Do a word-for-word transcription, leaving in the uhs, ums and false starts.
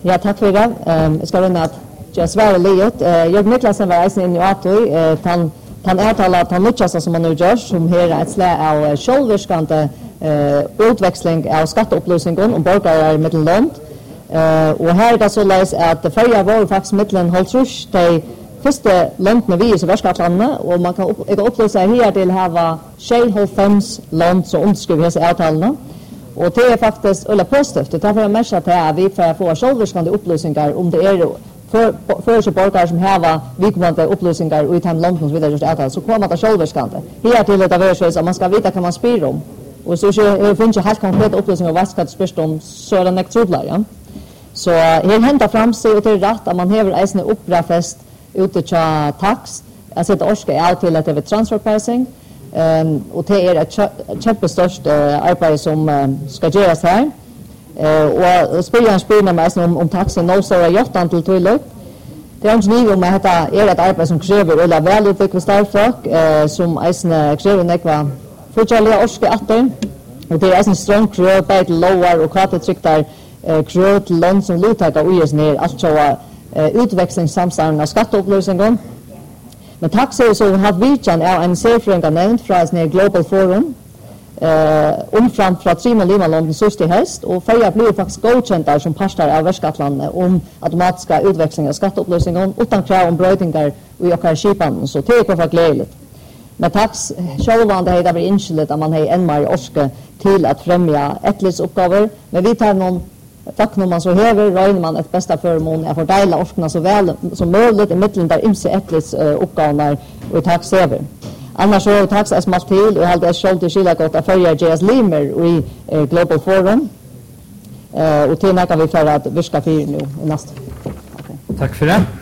Ja, tack för det. Um, jag ska runda att jag svarar livet. Uh, jag Niklasen var eisen in i Atoi. Uh, han han avtalar att han lyckas som han nu gör som här är ett slag av självverkande uh, utväxling av skatteupplysningen om borgare med land. Uh, och här är det så läs att förra var faktiskt mittlen hålltrus de första landna vi i så värskatlandet och man kan upp, upplysa här till ha tjejhållfems land som underskriver dessa avtalarna. Och det är faktiskt ölla positivt. Det tar för att märka att vi får få självverkande upplysningar om det är för för så borgare som har vikmande upplysningar och i tant land som vidare just avtal så kommer det självverkande. Här till det är så att man ska veta kan man spira om. Och så är finns ju helt konkreta upplysningar vad ska det spyrst om så är det näkt trublar, ja. Så här hämtar fram sig och till rätt att man häver eisne upprafest ute till tax. Alltså det orska är till att det är transfer pricing. Um, och det är ett jättestort uh, arbete som uh, ska göras här. Uh, och spyrjan spyr mig om, om taxen nå så är jottan till tullet. Det är inte ny om att detta är ett arbete som kräver eller välutvecklat starfolk uh, som eisne kräver nekva fortsättliga orska atter. Och det är eisne strong kröv, bägt lower och krattetrycktar uh, kröv till land som luttaka och ges ner alltså uh, utväxlingssamstånd av skatteupplysningen. Men tack så så har vi kan är en särfränga nämnt från en global forum eh om fram från tre miljoner länder sista höst och förra blev faktiskt godkänt där som pastor av Västgötland om automatiska utväxlingar av skatteupplysningar utan krav om brötingar och jag kan skipan så det är för glädligt. Men tax självande hade varit inskyldigt att man har en mer orska till att främja ettledsuppgifter men vi tar någon tack när man så häver röjner man ett bästa förmån att fördela orskna så väl som möjligt i mitten där imse ettlids uh, uppgåvnar och tax över. Annars så är tax as malt till och hade skuld till skilla gott att följa J S Limer i uh, Global Forum. Uh, och till näka vi för att viska för nu i nästa. Okay. Tack för det.